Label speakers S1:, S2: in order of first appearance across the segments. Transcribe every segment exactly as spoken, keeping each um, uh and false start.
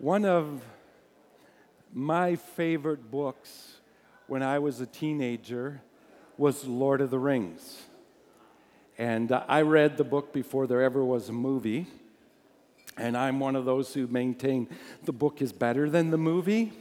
S1: One of my favorite books when I was a teenager was Lord of the Rings. And uh, I read the book before there ever was a movie. And I'm one of those who maintain the book is better than the movie.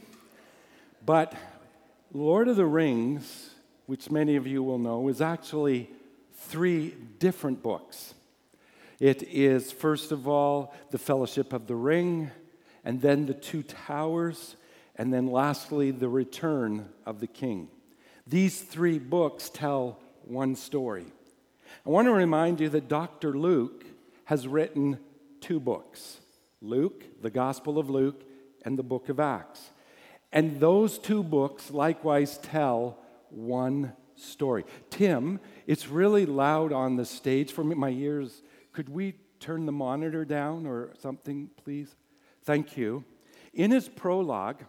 S1: But Lord of the Rings, which many of you will know, is actually three different books. It is, first of all, the Fellowship of the Ring, and then the Two Towers, and then lastly, the Return of the King. These three books tell one story. I want to remind you that Doctor Luke has written two books, Luke, the Gospel of Luke, and the Book of Acts. And those two books likewise tell one story. Tim, it's really loud on the stage for me, my ears. Could we turn the monitor down or something, please? Thank you. In his prologue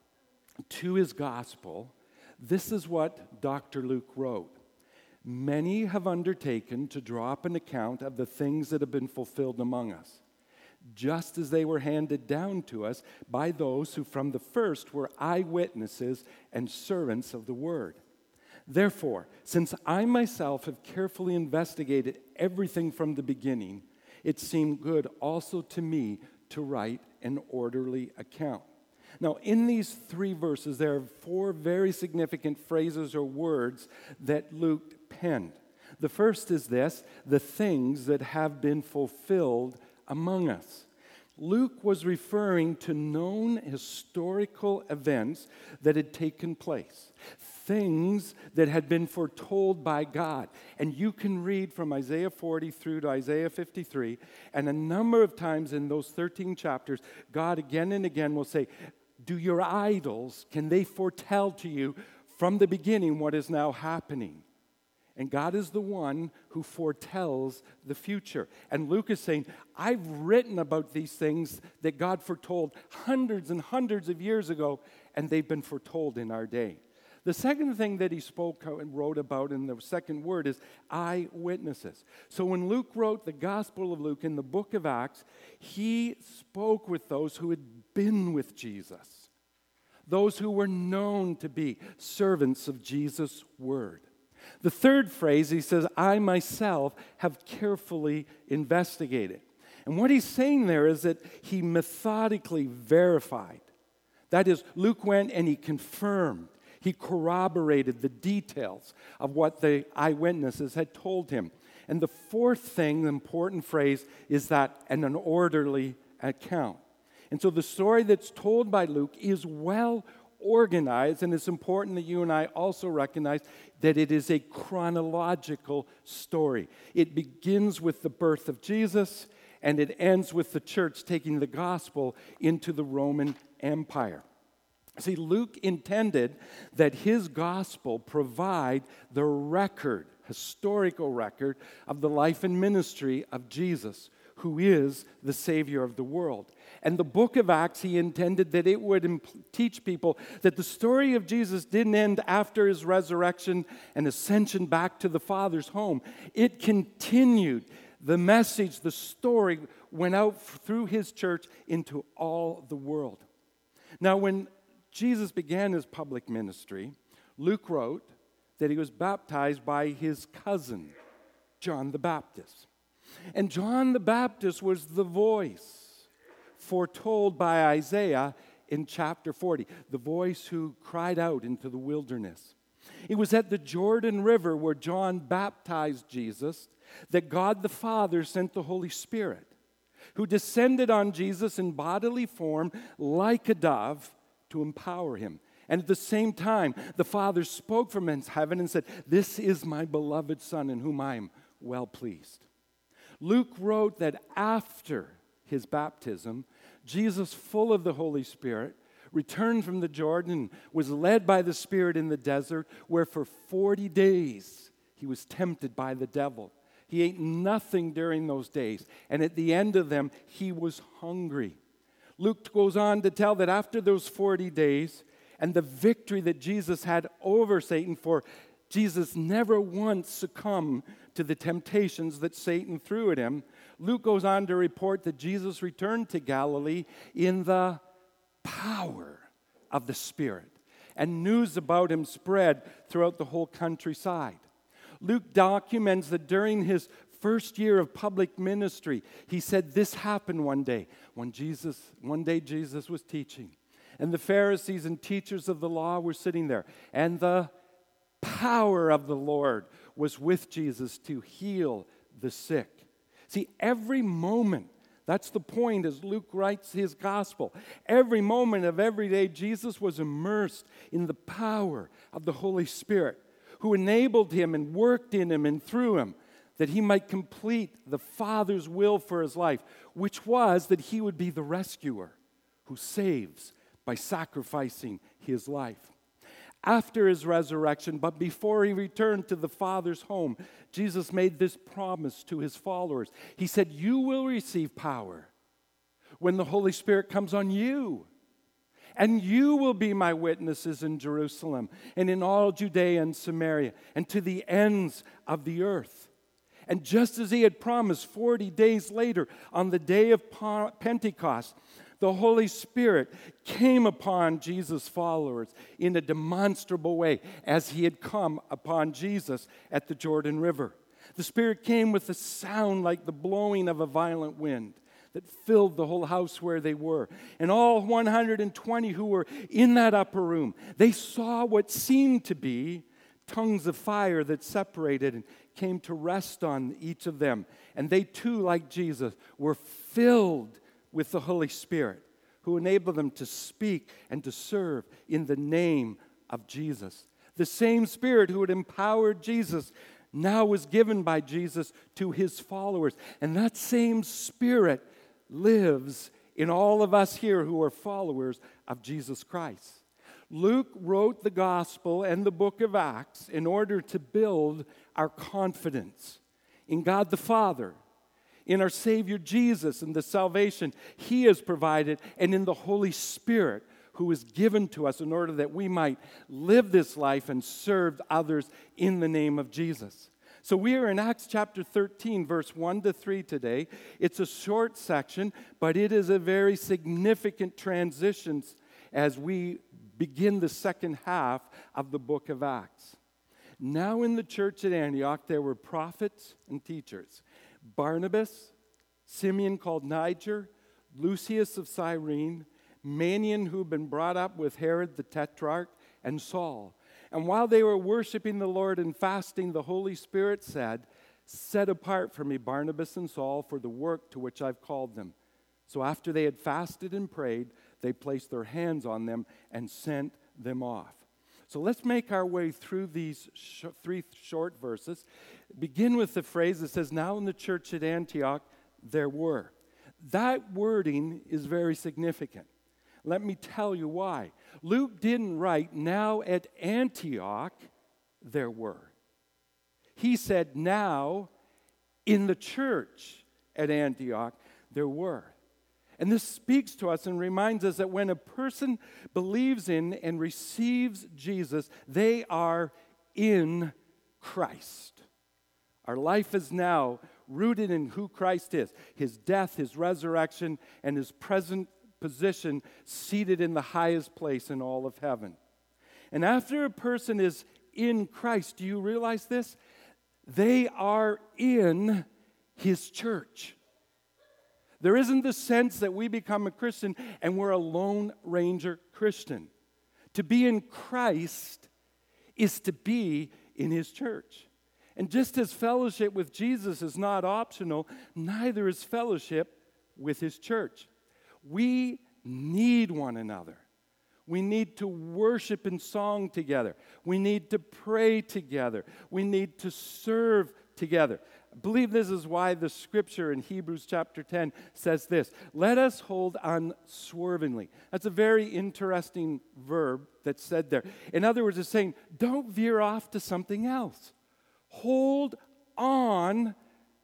S1: to his gospel, this is what Doctor Luke wrote. Many have undertaken to draw up an account of the things that have been fulfilled among us, just as they were handed down to us by those who from the first were eyewitnesses and servants of the word. Therefore, since I myself have carefully investigated everything from the beginning, it seemed good also to me to write an orderly account. Now, in these three verses, there are four very significant phrases or words that Luke penned. The first is this, the things that have been fulfilled among us. Luke was referring to known historical events that had taken place, things that had been foretold by God. And you can read from Isaiah forty through to Isaiah fifty-three, and a number of times in those thirteen chapters, God again and again will say, do your idols, can they foretell to you from the beginning what is now happening? And God is the one who foretells the future. And Luke is saying, I've written about these things that God foretold hundreds and hundreds of years ago, and they've been foretold in our day. The second thing that he spoke and wrote about in the second word is eyewitnesses. So when Luke wrote the Gospel of Luke in the book of Acts, he spoke with those who had been with Jesus, those who were known to be servants of Jesus' word. The third phrase, he says, I myself have carefully investigated. And what he's saying there is that he methodically verified. That is, Luke went and he confirmed, he corroborated the details of what the eyewitnesses had told him. And the fourth thing, the important phrase, is that and an orderly account. And so the story that's told by Luke is well organized, and it's important that you and I also recognize that it is a chronological story. It begins with the birth of Jesus, and it ends with the church taking the gospel into the Roman Empire. See, Luke intended that his gospel provide the record, historical record, of the life and ministry of Jesus, who is the Savior of the world. And the book of Acts, he intended that it would imp- teach people that the story of Jesus didn't end after his resurrection and ascension back to the Father's home. It continued. The message, the story went out f- through his church into all the world. Now, when Jesus began his public ministry, Luke wrote that he was baptized by his cousin, John the Baptist. And John the Baptist was the voice foretold by Isaiah in chapter forty, the voice who cried out into the wilderness. It was at the Jordan River where John baptized Jesus that God the Father sent the Holy Spirit, who descended on Jesus in bodily form like a dove to empower him. And at the same time, the Father spoke from heaven and said, "This is my beloved Son in whom I am well pleased." Luke wrote that after his baptism, Jesus, full of the Holy Spirit, returned from the Jordan, was led by the Spirit in the desert, where for forty days he was tempted by the devil. He ate nothing during those days, and at the end of them, he was hungry. Luke goes on to tell that after those forty days, and the victory that Jesus had over Satan, for Jesus never once succumbed to the temptations that Satan threw at him, Luke goes on to report that Jesus returned to Galilee in the power of the Spirit. And news about him spread throughout the whole countryside. Luke documents that during his first year of public ministry, he said this happened one day when Jesus, one day Jesus was teaching. And the Pharisees and teachers of the law were sitting there. And the power of the Lord was with Jesus to heal the sick. See, every moment, that's the point as Luke writes his gospel. Every moment of every day, Jesus was immersed in the power of the Holy Spirit, who enabled him and worked in him and through him, that he might complete the Father's will for his life, which was that he would be the rescuer who saves by sacrificing his life. After his resurrection, but before he returned to the Father's home, Jesus made this promise to his followers. He said, "You will receive power when the Holy Spirit comes on you. And you will be my witnesses in Jerusalem and in all Judea and Samaria and to the ends of the earth." And just as he had promised, forty days later, on the day of Pentecost, the Holy Spirit came upon Jesus' followers in a demonstrable way as he had come upon Jesus at the Jordan River. The Spirit came with a sound like the blowing of a violent wind that filled the whole house where they were. And all one hundred twenty who were in that upper room, they saw what seemed to be tongues of fire that separated and came to rest on each of them. And they too, like Jesus, were filled with the Holy Spirit, who enabled them to speak and to serve in the name of Jesus. The same Spirit who had empowered Jesus now was given by Jesus to his followers. And that same Spirit lives in all of us here who are followers of Jesus Christ. Luke wrote the Gospel and the book of Acts in order to build our confidence in God the Father, in our Savior Jesus and the salvation he has provided, and in the Holy Spirit who is given to us in order that we might live this life and serve others in the name of Jesus. So we are in Acts chapter thirteen, verse one to three today. It's a short section, but it is a very significant transition as we begin the second half of the book of Acts. Now in the church at Antioch, there were prophets and teachers. Barnabas, Simeon called Niger, Lucius of Cyrene, Manaen, who had been brought up with Herod the Tetrarch, and Saul. And while they were worshiping the Lord and fasting, the Holy Spirit said, "Set apart for me Barnabas and Saul for the work to which I've called them." So after they had fasted and prayed, they placed their hands on them and sent them off. So let's make our way through these sh- three short verses. Begin with the phrase that says, "Now in the church at Antioch, there were." That wording is very significant. Let me tell you why. Luke didn't write, "Now at Antioch, there were." He said, "Now in the church at Antioch, there were." And this speaks to us and reminds us that when a person believes in and receives Jesus, they are in Christ. Our life is now rooted in who Christ is, his death, his resurrection, and his present position seated in the highest place in all of heaven. And after a person is in Christ, do you realize this? They are in his church. There isn't the sense that we become a Christian and we're a Lone Ranger Christian. To be in Christ is to be in his church. And just as fellowship with Jesus is not optional, neither is fellowship with his church. We need one another. We need to worship in song together. We need to pray together. We need to serve together. I believe this is why the scripture in Hebrews chapter ten says this: "Let us hold unswervingly." That's a very interesting verb that's said there. In other words, it's saying, don't veer off to something else. Hold on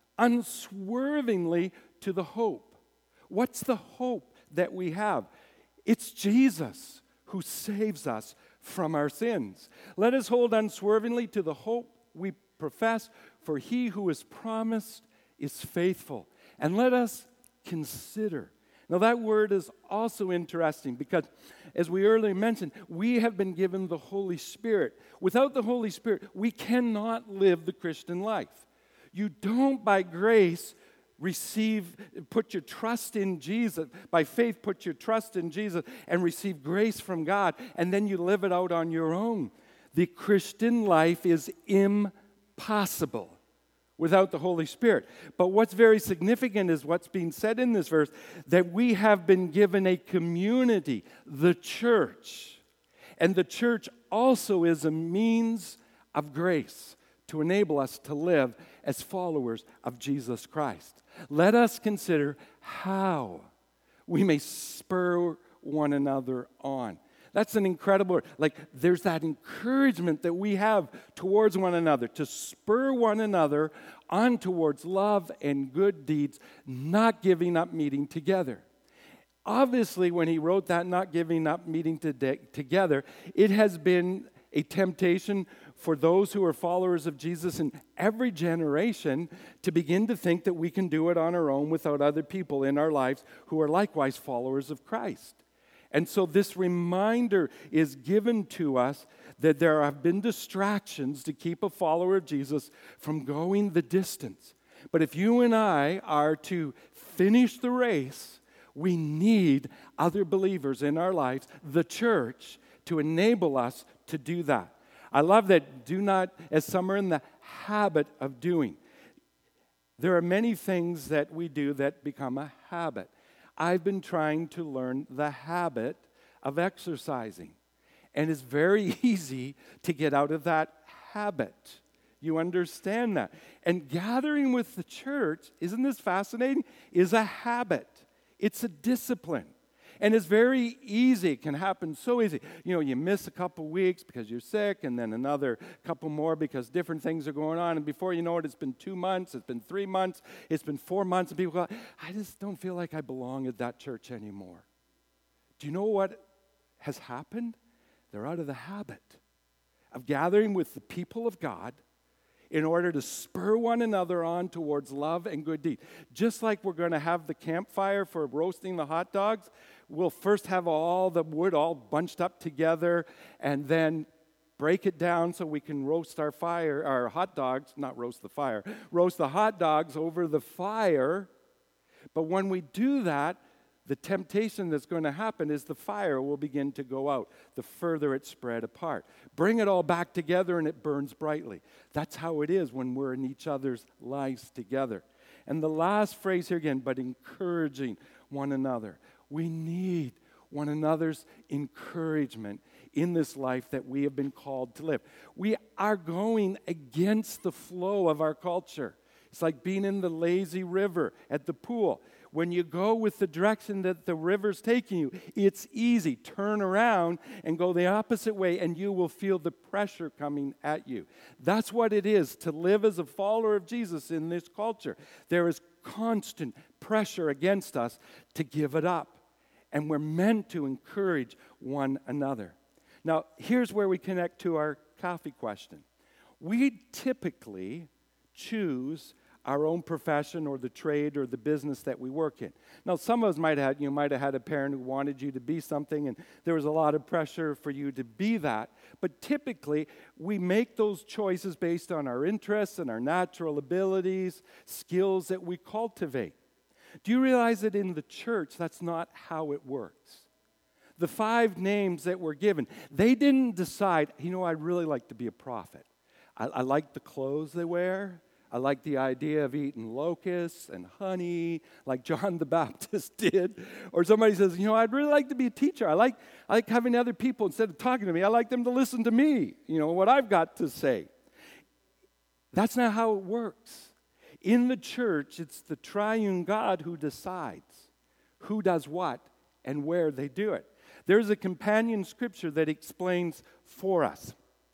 S1: unswervingly to the hope. What's the hope that we have? It's Jesus who saves us from our sins. Let us hold unswervingly to the hope we profess, for he who is promised is faithful. And let us consider Now, that word is also interesting because, as we earlier mentioned, we have been given the Holy Spirit. Without the Holy Spirit, we cannot live the Christian life. You don't, by grace, receive, put your trust in Jesus. By faith, put your trust in Jesus and receive grace from God, and then you live it out on your own. The Christian life is impossible without the Holy Spirit. But what's very significant is what's being said in this verse, that we have been given a community, the church. And the church also is a means of grace to enable us to live as followers of Jesus Christ. Let us consider how we may spur one another on. That's an incredible word. Like, there's that encouragement that we have towards one another to spur one another on towards love and good deeds, not giving up meeting together. Obviously, when he wrote that, not giving up meeting to de- together, it has been a temptation for those who are followers of Jesus in every generation to begin to think that we can do it on our own without other people in our lives who are likewise followers of Christ. And so this reminder is given to us that there have been distractions to keep a follower of Jesus from going the distance. But if you and I are to finish the race, we need other believers in our lives, the church, to enable us to do that. I love that, do not, as some are in the habit of doing. There are many things that we do that become a habit. I've been trying to learn the habit of exercising. And it's very easy to get out of that habit. You understand that. And gathering with the church, isn't this fascinating? Is a habit. It's a discipline. And it's very easy. It can happen so easy. You know, you miss a couple weeks because you're sick, and then another couple more because different things are going on. And before you know it, it's been two months, it's been three months, it's been four months, and people go, I just don't feel like I belong at that church anymore. Do you know what has happened? They're out of the habit of gathering with the people of God in order to spur one another on towards love and good deed. Just like we're going to have the campfire for roasting the hot dogs, we'll first have all the wood all bunched up together and then break it down so we can roast our fire, our hot dogs, not roast the fire, roast the hot dogs over the fire. But when we do that, the temptation that's going to happen is the fire will begin to go out the further it's spread apart. Bring it all back together and it burns brightly. That's how it is when we're in each other's lives together. And the last phrase here again, but encouraging one another. We need one another's encouragement in this life that we have been called to live. We are going against the flow of our culture. It's like being in the lazy river at the pool. When you go with the direction that the river's taking you, it's easy. Turn around and go the opposite way, and you will feel the pressure coming at you. That's what it is to live as a follower of Jesus in this culture. There is constant pressure against us to give it up, and we're meant to encourage one another. Now, here's where we connect to our coffee question. We typically choose our own profession or the trade or the business that we work in. Now, some of us might have, you might have had a parent who wanted you to be something, and there was a lot of pressure for you to be that. But typically, we make those choices based on our interests and our natural abilities, skills that we cultivate. Do you realize that in the church, that's not how it works? The five names that were given, they didn't decide, you know, I'd really like to be a prophet. I, I like the clothes they wear. I like the idea of eating locusts and honey like John the Baptist did. Or somebody says, you know, I'd really like to be a teacher. I like, I like having other people, instead of talking to me, I like them to listen to me, you know, what I've got to say. That's not how it works. In the church, it's the triune God who decides who does what and where they do it. There's a companion scripture that explains for us.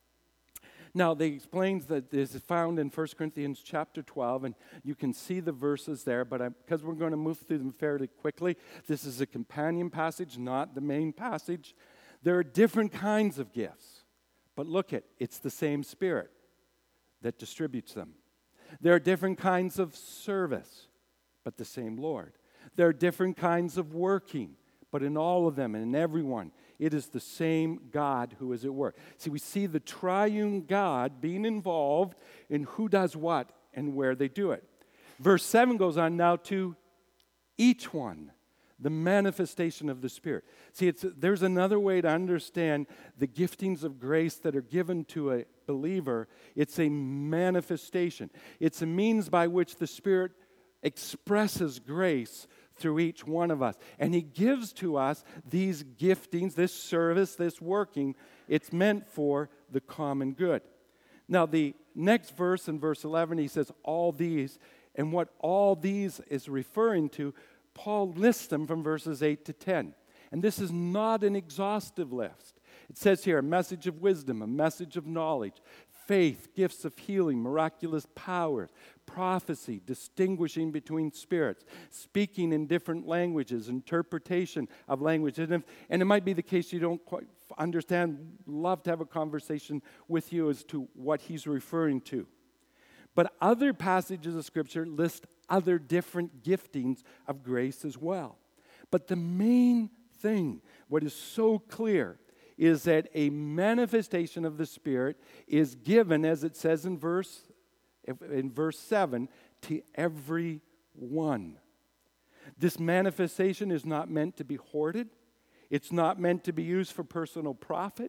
S1: Now, they explains that this is found in First Corinthians chapter twelve, and you can see the verses there, but I, because we're going to move through them fairly quickly, this is a companion passage, not the main passage. There are different kinds of gifts, but look at, it's the same Spirit that distributes them. There are different kinds of service, but the same Lord. There are different kinds of working, but in all of them and in everyone, it is the same God who is at work. See, we see the triune God being involved in who does what and where they do it. Verse seven goes on now to each one, the manifestation of the Spirit. See, it's, there's another way to understand the giftings of grace that are given to a believer. It's a manifestation. It's a means by which the Spirit expresses grace through each one of us. And He gives to us these giftings, this service, this working. It's meant for the common good. Now, the next verse in verse eleven, he says, all these. And what all these is referring to, Paul lists them from verses eight to ten. And this is not an exhaustive list. It says here, a message of wisdom, a message of knowledge, faith, gifts of healing, miraculous powers, prophecy, distinguishing between spirits, speaking in different languages, interpretation of language. And, if, and it might be the case you don't quite understand, love to have a conversation with you as to what he's referring to. But other passages of Scripture list other different giftings of grace as well. But the main thing, what is so clear, is that a manifestation of the Spirit is given, as it says in verse, in verse seven, to every one. This manifestation is not meant to be hoarded. It's not meant to be used for personal profit.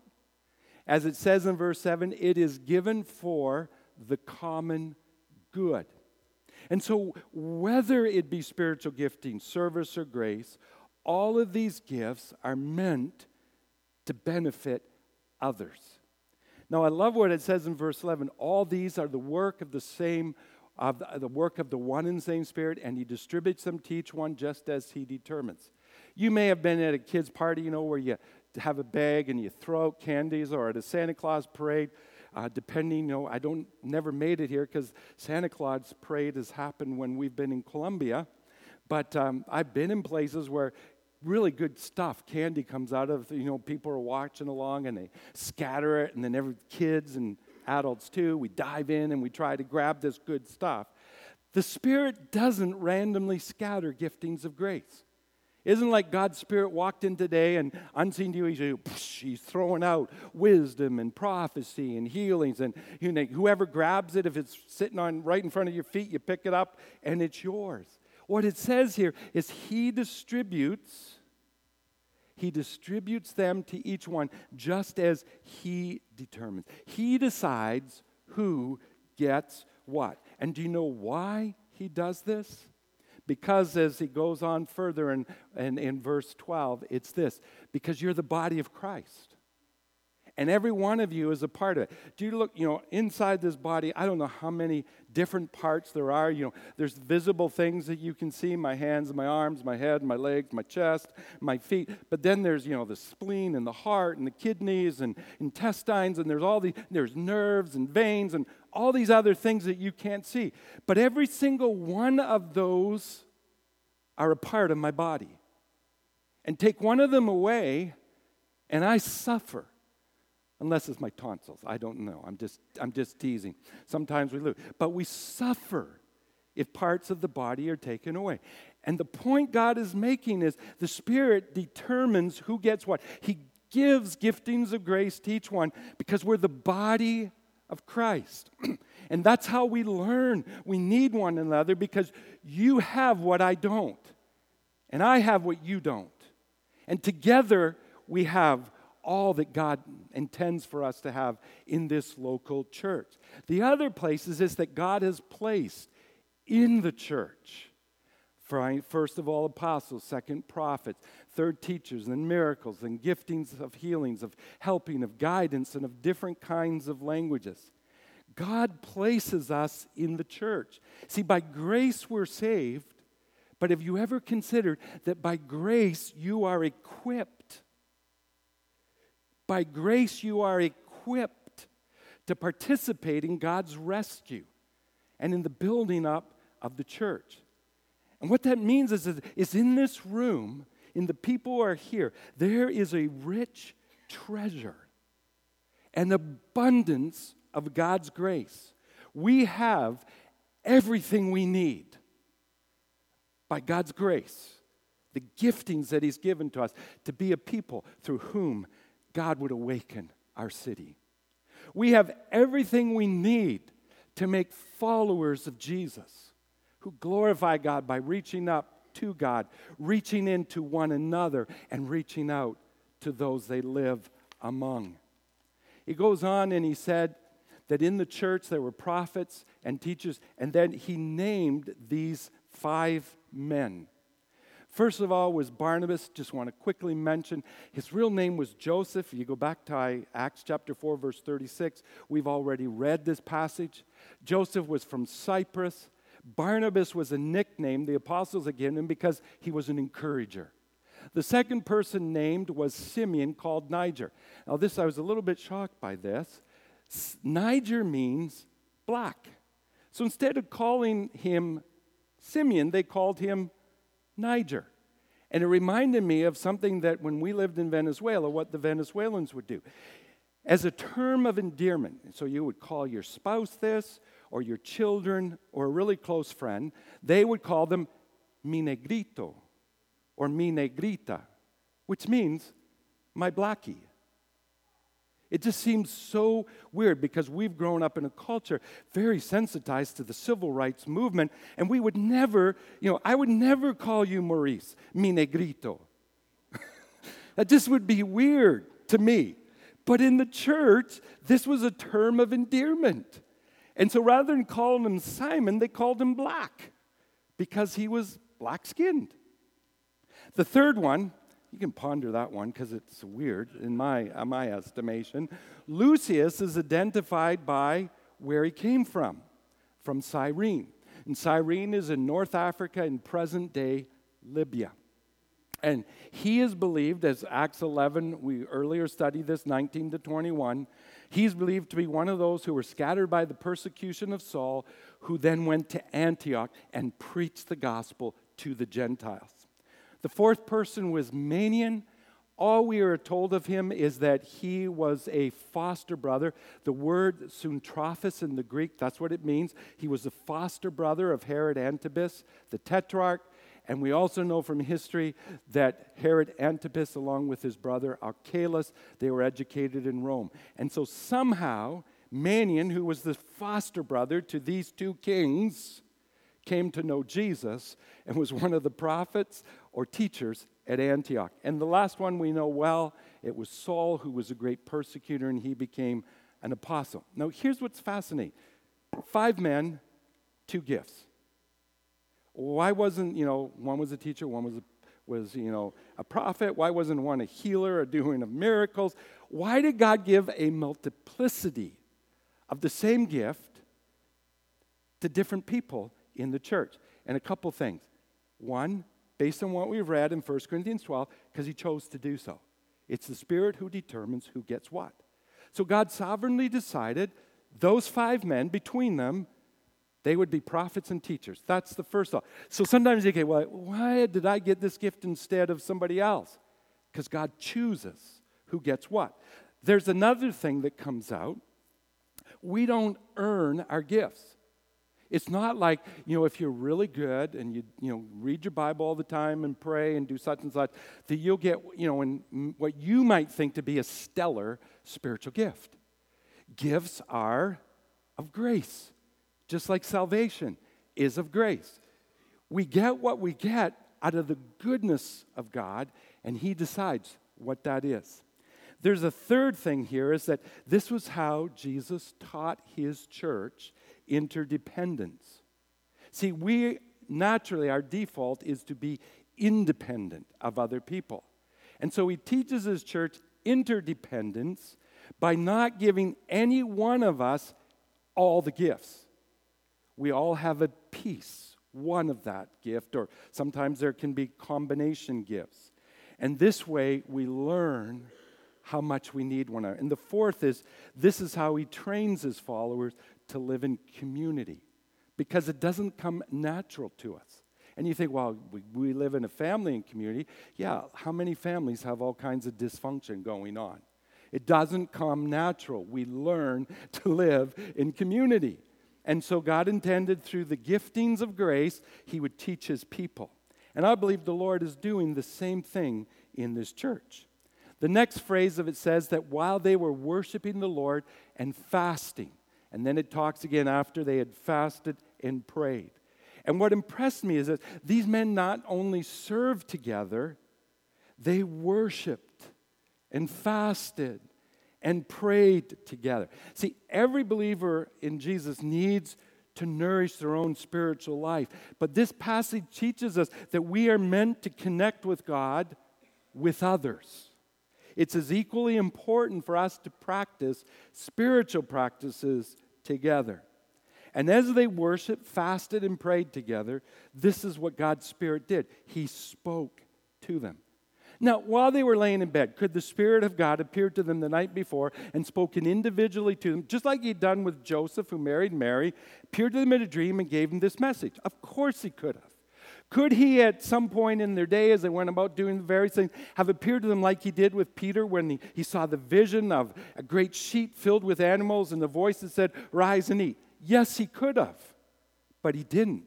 S1: As it says in verse seven, it is given for the common good. And so whether it be spiritual gifting, service, or grace, all of these gifts are meant to benefit others. Now, I love what it says in verse eleven. All these are the work of the same, of the, the work of the one and same Spirit, and He distributes them to each one just as He determines. You may have been at a kid's party, you know, where you have a bag and you throw out candies, or at a Santa Claus parade. Uh, depending, you know, I don't never made it here because Santa Claus parade has happened when we've been in Colombia. But um, I've been in places where really good stuff, candy comes out of, you know, people are watching along and they scatter it, and then every kids and adults too, we dive in and we try to grab this good stuff. The Spirit doesn't randomly scatter giftings of grace. It isn't like God's Spirit walked in today and unseen to you, he's, he's throwing out wisdom and prophecy and healings, and you know, whoever grabs it, if it's sitting on right in front of your feet, you pick it up and it's yours. What it says here is He distributes, He distributes them to each one just as He determines. He decides who gets what. And do you know why He does this? Because as he goes on further in, in, in verse twelve, it's this: because you're the body of Christ. And every one of you is a part of it. Do you look, you know, inside this body, I don't know how many different parts there are. You know, there's visible things that you can see, my hands, my arms, my head, my legs, my chest, my feet. But then there's, you know, the spleen and the heart and the kidneys and intestines, and there's all these, there's nerves and veins and all these other things that you can't see. But every single one of those are a part of my body. And take one of them away, and I suffer. Unless it's my tonsils. I don't know. I'm just I'm just teasing. Sometimes we lose. But we suffer if parts of the body are taken away. And the point God is making is the Spirit determines who gets what. He gives giftings of grace to each one because we're the body of Christ. And that's how we learn. We need one another because you have what I don't. And I have what you don't. And together we have all that God intends for us to have in this local church. The other place is this, that God has placed in the church, first of all apostles, second prophets, third teachers, then miracles, then giftings of healings, of helping, of guidance, and of different kinds of languages. God places us in the church. See, by grace we're saved, but have you ever considered that by grace you are equipped? By grace, you are equipped to participate in God's rescue and in the building up of the church. And what that means is, is in this room, in the people who are here, there is a rich treasure, an abundance of God's grace. We have everything we need by God's grace. the giftings that he's given to us to be a people through whom God would awaken our city. We have everything we need to make followers of Jesus who glorify God by reaching up to God, reaching into one another, and reaching out to those they live among. He goes on and he said that in the church there were prophets and teachers, and then he named these five men. First of all was Barnabas. Just want to quickly mention his real name was Joseph. You go back to Acts chapter four, verse thirty-six. We've already read this passage. Joseph was from Cyprus. Barnabas was a nickname the apostles had given him because he was an encourager. The second person named was Simeon, called Niger. Now this, I was a little bit shocked by this. Niger means black. So instead of calling him Simeon, they called him Niger. And it reminded me of something that when we lived in Venezuela, what the Venezuelans would do. As a term of endearment, so you would call your spouse this, or your children, or a really close friend, they would call them mi negrito, or mi negrita, which means my blackie. It just seems so weird because we've grown up in a culture very sensitized to the civil rights movement, and we would never, you know, I would never call you Maurice, mi negrito. That just would be weird to me. But in the church, this was a term of endearment. And so rather than calling him Simon, they called him Black because he was black-skinned. The third one, you can ponder that one because it's weird in my, uh, my estimation. Lucius is identified by where he came from, from Cyrene. And Cyrene is in North Africa in present-day Libya. And he is believed, as Acts eleven, we earlier studied this, nineteen to twenty-one, he's believed to be one of those who were scattered by the persecution of Saul, who then went to Antioch and preached the gospel to the Gentiles. The fourth person was Manaen. All we are told of him is that he was a foster brother. The word suntrophos in the Greek, that's what it means. He was the foster brother of Herod Antipas, the tetrarch. And we also know from history that Herod Antipas, along with his brother Archelaus, they were educated in Rome. And so somehow, Manaen, who was the foster brother to these two kings, came to know Jesus and was one of the prophets or teachers at Antioch. And the last one we know well, it was Saul, who was a great persecutor, and he became an apostle. Now, here's what's fascinating. Five men, two gifts. Why wasn't, you know, one was a teacher, one was, a, was you know, a prophet? Why wasn't one a healer, a doing of miracles? Why did God give a multiplicity of the same gift to different people in the church? And a couple things. One, based on what we've read in First Corinthians twelve, because he chose to do so. It's the Spirit who determines who gets what. So God sovereignly decided those five men, between them, they would be prophets and teachers. That's the first thought. So sometimes you get, well, why did I get this gift instead of somebody else? Because God chooses who gets what. There's another thing that comes out. We don't earn our gifts. It's not like, you know, if you're really good and you, you know, read your Bible all the time and pray and do such and such, that you'll get, you know, in what you might think to be a stellar spiritual gift. Gifts are of grace. Just like salvation is of grace. We get what we get out of the goodness of God, and he decides what that is. There's a third thing here, is that this was how Jesus taught his church interdependence. See, we naturally, our default is to be independent of other people. And so he teaches his church interdependence by not giving any one of us all the gifts. We all have a piece, one of that gift, or sometimes there can be combination gifts. And this way we learn how much we need one another. And the fourth is, this is how he trains his followers to live in community, because it doesn't come natural to us. And you think, well, we, we live in a family and community. Yeah, how many families have all kinds of dysfunction going on? It doesn't come natural. We learn to live in community. And so God intended through the giftings of grace, he would teach his people. And I believe the Lord is doing the same thing in this church. The next phrase of it says that while they were worshiping the Lord and fasting, and then it talks again after they had fasted and prayed. And what impressed me is that these men not only served together, they worshiped and fasted and prayed together. See, every believer in Jesus needs to nourish their own spiritual life. But this passage teaches us that we are meant to connect with God with others. It's as equally important for us to practice spiritual practices together. And as they worshiped, fasted, and prayed together, this is what God's Spirit did. He spoke to them. Now, while they were laying in bed, could the Spirit of God appear to them the night before and spoken individually to them, just like he'd done with Joseph, who married Mary, appeared to them in a dream and gave them this message? Of course he could have. Could he at some point in their day, as they went about doing the various things, have appeared to them like he did with Peter when he, he saw the vision of a great sheet filled with animals and the voice that said, "Rise and eat"? Yes, he could have, but he didn't.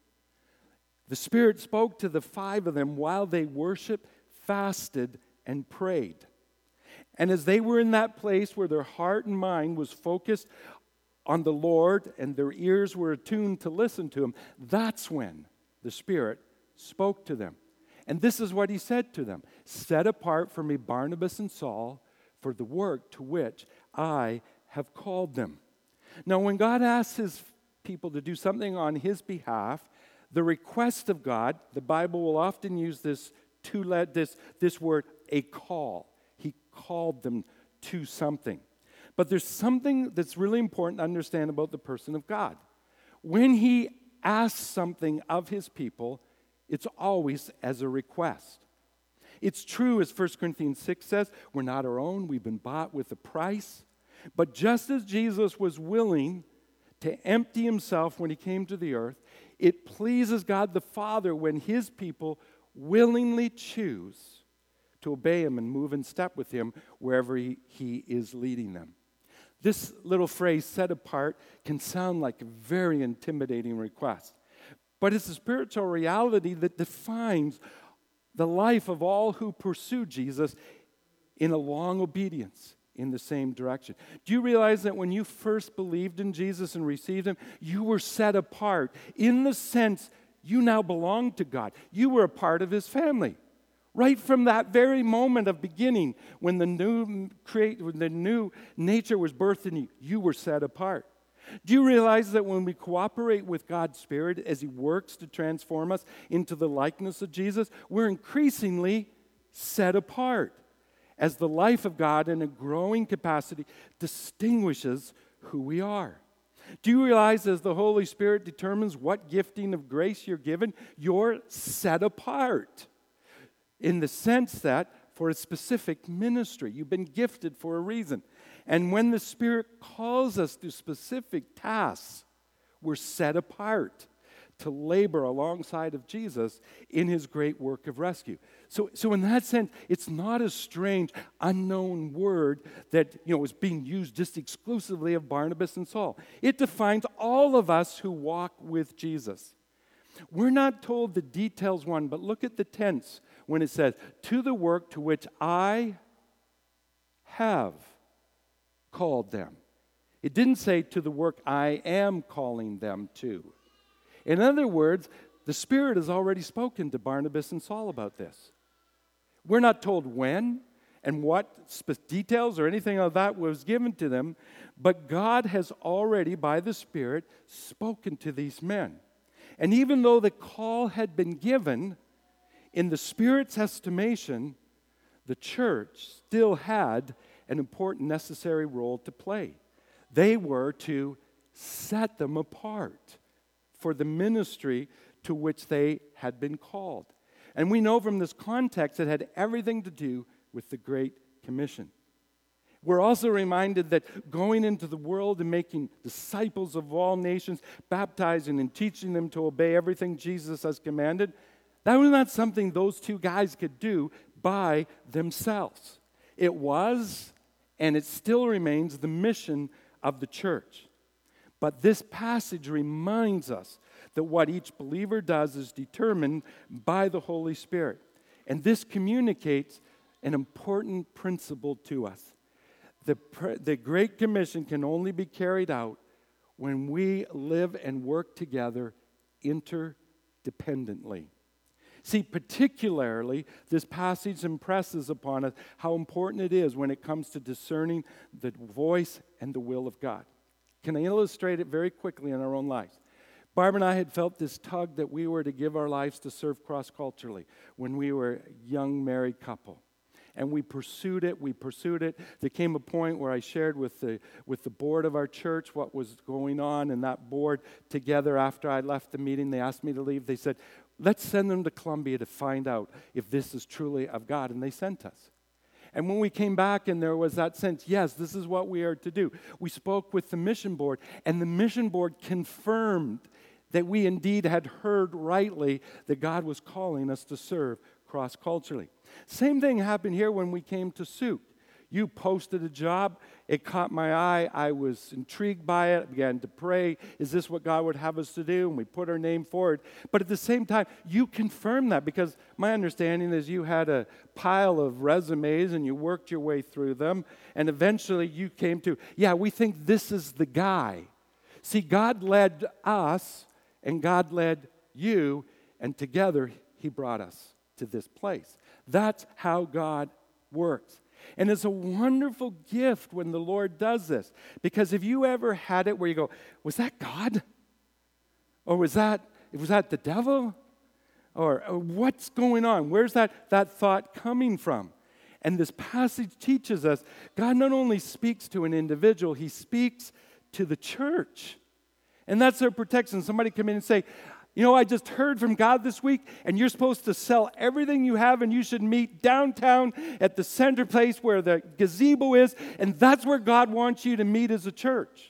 S1: The Spirit spoke to the five of them while they worshiped, fasted, and prayed. And as they were in that place where their heart and mind was focused on the Lord and their ears were attuned to listen to him, that's when the Spirit spoke to them. And this is what he said to them: "Set apart for me Barnabas and Saul for the work to which I have called them." Now, when God asks his people to do something on his behalf, the request of God, the Bible will often use this to let this, this word, a call. He called them to something. But there's something that's really important to understand about the person of God. When he asks something of his people, it's always as a request. It's true, as First Corinthians six says, we're not our own, we've been bought with a price. But just as Jesus was willing to empty himself when he came to the earth, it pleases God the Father when his people willingly choose to obey him and move in step with him wherever he, he is leading them. This little phrase, "set apart," can sound like a very intimidating request. But it's a spiritual reality that defines the life of all who pursue Jesus in a long obedience in the same direction. Do you realize that when you first believed in Jesus and received him, you were set apart in the sense you now belonged to God. You were a part of his family. Right from that very moment of beginning, when the new create, when the new nature was birthed in you, you were set apart. Do you realize that when we cooperate with God's Spirit as he works to transform us into the likeness of Jesus, we're increasingly set apart as the life of God in a growing capacity distinguishes who we are. Do you realize as the Holy Spirit determines what gifting of grace you're given, you're set apart in the sense that for a specific ministry, you've been gifted for a reason. And when the Spirit calls us to specific tasks, we're set apart to labor alongside of Jesus in his great work of rescue. So, so in that sense, it's not a strange, unknown word that, you know, is being used just exclusively of Barnabas and Saul. It defines all of us who walk with Jesus. We're not told the details one, but look at the tense when it says, "to the work to which I have called them." It didn't say to the work I am calling them to. In other words, the Spirit has already spoken to Barnabas and Saul about this. We're not told when and what sp- details or anything of that was given to them, but God has already, by the Spirit, spoken to these men. And even though the call had been given, in the Spirit's estimation, the church still had an important, necessary role to play. They were to set them apart for the ministry to which they had been called. And we know from this context it had everything to do with the Great Commission. We're also reminded that going into the world and making disciples of all nations, baptizing and teaching them to obey everything Jesus has commanded, that was not something those two guys could do by themselves. It was, and it still remains, the mission of the church. But this passage reminds us that what each believer does is determined by the Holy Spirit. And this communicates an important principle to us. The, the Great Commission can only be carried out when we live and work together interdependently. See, particularly, this passage impresses upon us how important it is when it comes to discerning the voice and the will of God. Can I illustrate it very quickly in our own lives? Barb and I had felt this tug that we were to give our lives to serve cross-culturally when we were a young married couple. And we pursued it, we pursued it. There came a point where I shared with the, with the board of our church what was going on, and that board together after I left the meeting, they asked me to leave. They said, let's send them to Columbia to find out if this is truly of God, and they sent us. And when we came back and there was that sense, yes, this is what we are to do, we spoke with the mission board, and the mission board confirmed that we indeed had heard rightly that God was calling us to serve cross-culturally. Same thing happened here when we came to Suit. You posted a job. It caught my eye. I was intrigued by it. I began to pray, is this what God would have us to do? And we put our name forward. But at the same time, you confirmed that, because my understanding is you had a pile of resumes and you worked your way through them. And eventually you came to, yeah, we think this is the guy. See, God led us and God led you, and together He brought us to this place. That's how God works. And it's a wonderful gift when the Lord does this. Because if you ever had it where you go, was that God? Or was that, was that the devil? Or, or what's going on? Where's that, that thought coming from? And this passage teaches us God not only speaks to an individual, He speaks to the church. And that's their protection. Somebody come in and say, you know, I just heard from God this week, and you're supposed to sell everything you have, and you should meet downtown at the center place where the gazebo is, and that's where God wants you to meet as a church.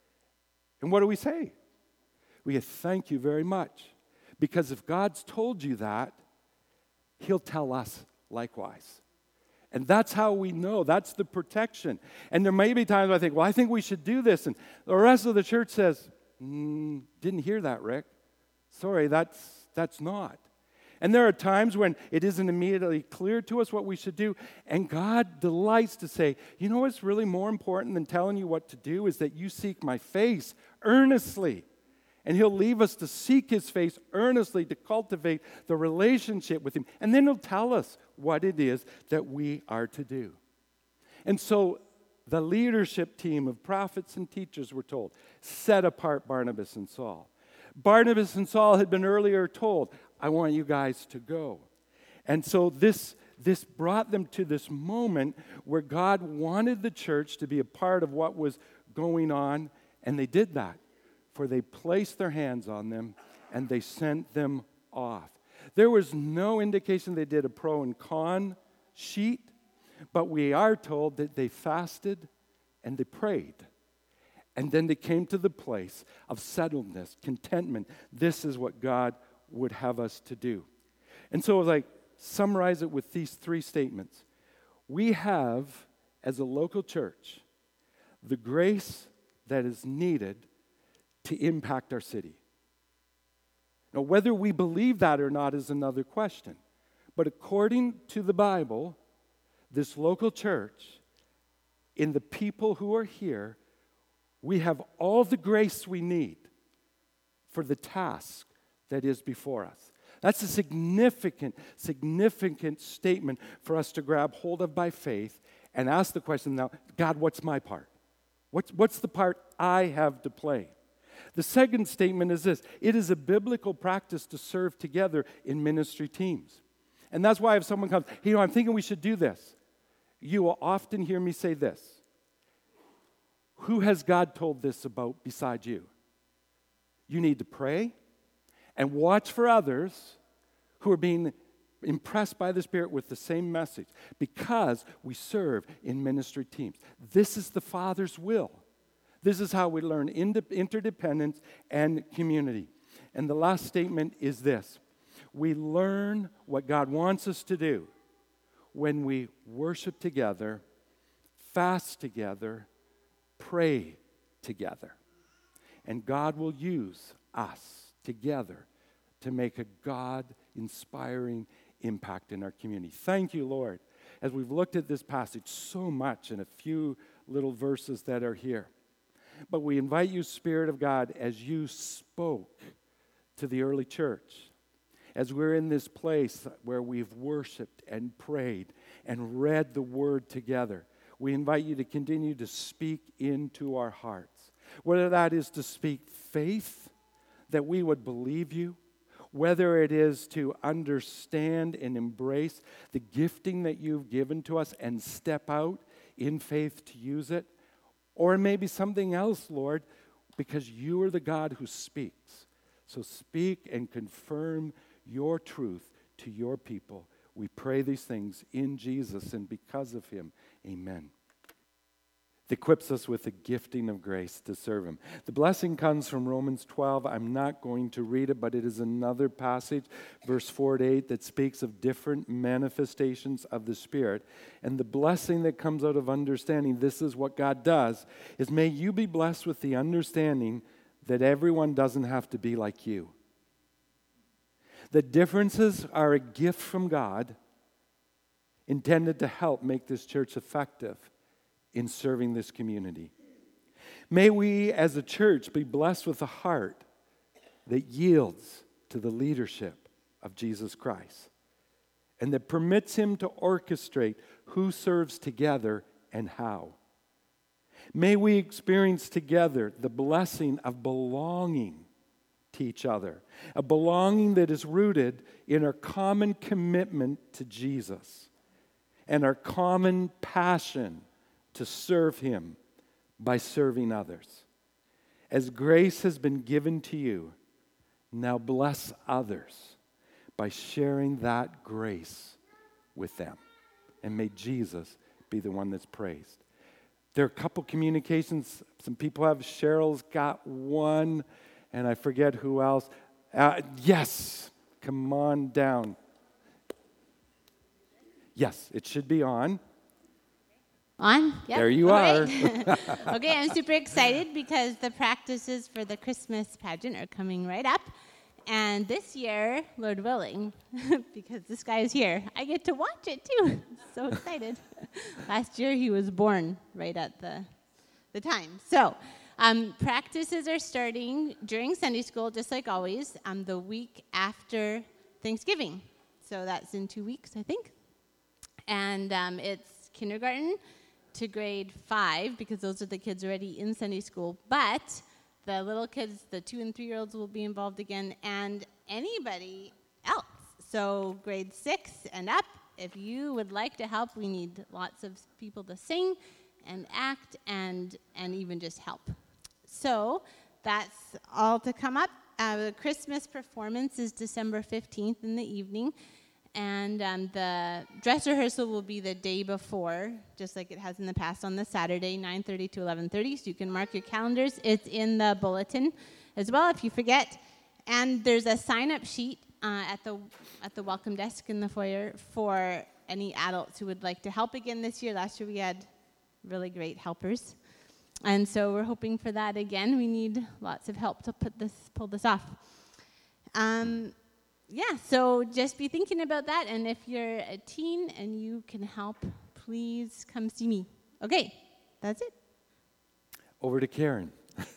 S1: And what do we say? We say, thank you very much. Because if God's told you that, He'll tell us likewise. And that's how we know. That's the protection. And there may be times I think, well, I think we should do this. And the rest of the church says, mm, didn't hear that, Rick. Sorry, that's that's not. And there are times when it isn't immediately clear to us what we should do, and God delights to say, you know what's really more important than telling you what to do is that you seek my face earnestly. And He'll leave us to seek His face earnestly, to cultivate the relationship with Him. And then He'll tell us what it is that we are to do. And so the leadership team of prophets and teachers were told, set apart Barnabas and Saul. Barnabas and Saul had been earlier told, I want you guys to go. And so this, this brought them to this moment where God wanted the church to be a part of what was going on, and they did that. For they placed their hands on them, and they sent them off. There was no indication they did a pro and con sheet, but we are told that they fasted and they prayed. And then they came to the place of settledness, contentment. This is what God would have us to do. And so like, summarize it with these three statements. We have, as a local church, the grace that is needed to impact our city. Now, whether we believe that or not is another question. But according to the Bible, this local church, in the people who are here, we have all the grace we need for the task that is before us. That's a significant, significant statement for us to grab hold of by faith and ask the question now, God, what's my part? What's, what's the part I have to play? The second statement is this: it is a biblical practice to serve together in ministry teams. And that's why if someone comes, hey, you know, I'm thinking we should do this, you will often hear me say this: who has God told this about besides you? You need to pray and watch for others who are being impressed by the Spirit with the same message, because we serve in ministry teams. This is the Father's will. This is how we learn interdependence and community. And the last statement is this: we learn what God wants us to do when we worship together, fast together, pray together. And God will use us together to make a God-inspiring impact in our community. Thank you, Lord, as we've looked at this passage so much in a few little verses that are here. But we invite you, Spirit of God, as you spoke to the early church, as we're in this place where we've worshiped and prayed and read the Word together, we invite you to continue to speak into our hearts. Whether that is to speak faith, that we would believe you, whether it is to understand and embrace the gifting that you've given to us and step out in faith to use it, or maybe something else, Lord, because you are the God who speaks. So speak and confirm your truth to your people. We pray these things in Jesus and because of him. Amen. It equips us with the gifting of grace to serve him. The blessing comes from Romans twelve. I'm not going to read it, but it is another passage, verse four to eight, that speaks of different manifestations of the Spirit. And the blessing that comes out of understanding, this is what God does, is may you be blessed with the understanding that everyone doesn't have to be like you. The differences are a gift from God intended to help make this church effective in serving this community. May we as a church be blessed with a heart that yields to the leadership of Jesus Christ and that permits him to orchestrate who serves together and how. May we experience together the blessing of belonging to each other, a belonging that is rooted in our common commitment to Jesus and our common passion to serve him by serving others. As grace has been given to you, now bless others by sharing that grace with them. And may Jesus be the one that's praised. There are a couple communications. Some people have, Cheryl's got one, and I forget who else. Uh, yes, come on down. Yes, it should be on.
S2: On? Yep.
S1: There you
S2: okay. are. Okay, I'm super excited because the practices for the Christmas pageant are coming right up. And this year, Lord willing, because this guy is here, I get to watch it too. So excited. Last year he was born right at the the time. So um, practices are starting during Sunday school, just like always, um, the week after Thanksgiving. So that's in two weeks, I think. And um, it's kindergarten to grade five, because those are the kids already in Sunday school. But the little kids, the two and three-year-olds will be involved again, and anybody else. So grade six and up, if you would like to help, we need lots of people to sing and act and and even just help. So that's all to come up. Uh, the Christmas performance is December fifteenth in the evening. And um, the dress rehearsal will be the day before, just like it has in the past, on the Saturday, nine thirty to eleven thirty. So you can mark your calendars. It's in the bulletin as well, if you forget. And there's a sign-up sheet uh, at the at the welcome desk in the foyer for any adults who would like to help again this year. Last year we had really great helpers, and so we're hoping for that again. We need lots of help to put this pull this off. Um. Yeah, so just be thinking about that, and if you're a teen and you can help, please come see me. Okay, that's it.
S1: Over to Karen.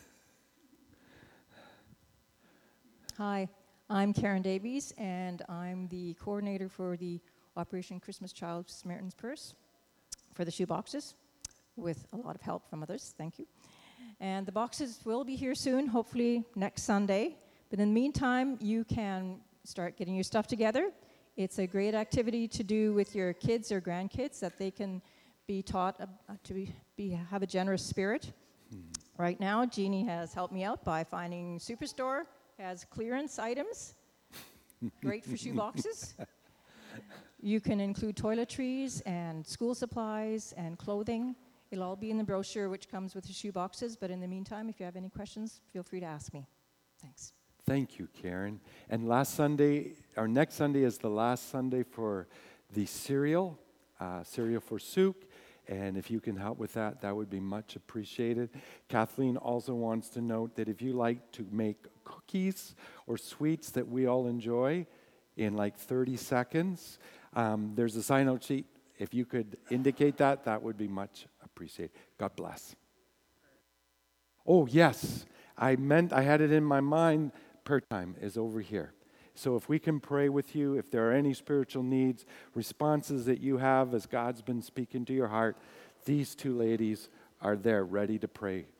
S3: Hi, I'm Karen Davies, and I'm the coordinator for the Operation Christmas Child Samaritan's Purse for the shoe boxes, with a lot of help from others. Thank you. And the boxes will be here soon, hopefully next Sunday. But in the meantime, you can start getting your stuff together. It's a great activity to do with your kids or grandkids, that they can be taught uh, to be, be have a generous spirit. Hmm. Right now, Jeannie has helped me out by finding Superstore has clearance items, great for shoe boxes. You can include toiletries and school supplies and clothing. It'll all be in the brochure, which comes with the shoe boxes. But in the meantime, if you have any questions, feel free to ask me. Thanks.
S1: Thank you, Karen. And last Sunday, our next Sunday is the last Sunday for the cereal, uh, cereal for Souk. And if you can help with that, that would be much appreciated. Kathleen also wants to note that if you like to make cookies or sweets that we all enjoy in like thirty seconds, um, there's a sign-out sheet. If you could indicate that, that would be much appreciated. God bless. Oh, yes. I meant, I had it in my mind, prayer time is over here. So if we can pray with you, if there are any spiritual needs, responses that you have as God's been speaking to your heart, these two ladies are there ready to pray